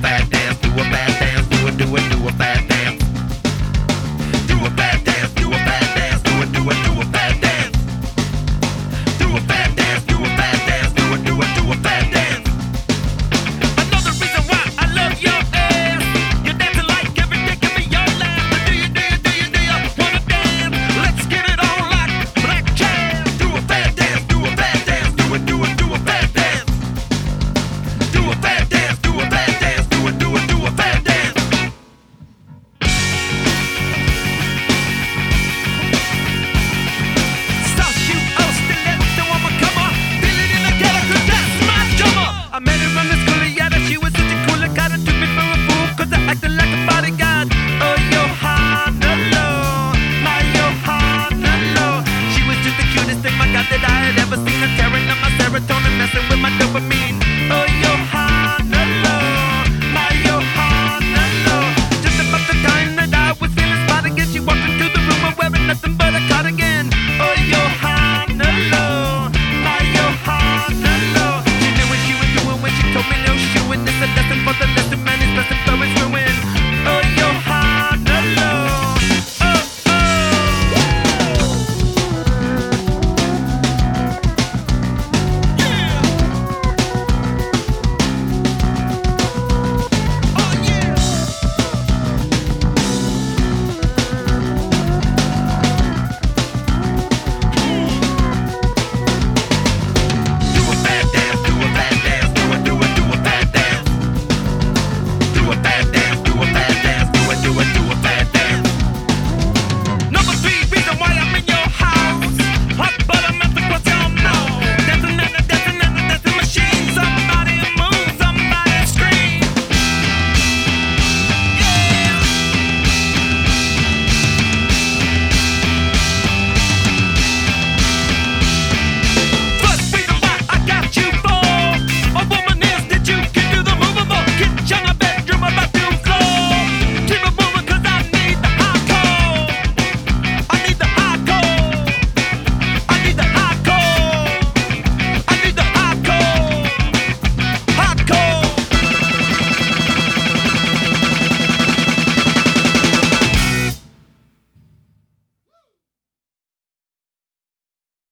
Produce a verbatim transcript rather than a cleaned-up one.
fat dance, do a fat dance, do it, do it, do a fat dance. Do a fat dance, do a fat dance, do it, do it, do a fat dance. Do a fat dance, do a fat dance, do it, do it, do a fat dance. Another reason why I love your ass. You're dancing like every day can be your last. But do you, do you, do you, do you wanna dance? Let's get it on like black jazz. Do a fat dance, do a fat dance, do it, do it, do a fat dance. Do a fat dance, do a fat dance, do it, do it, do a fat dance. South shoot, oh, stiletto, I'ma come on. Feel it in the ghetto, 'cause that's my drummer. I met him on the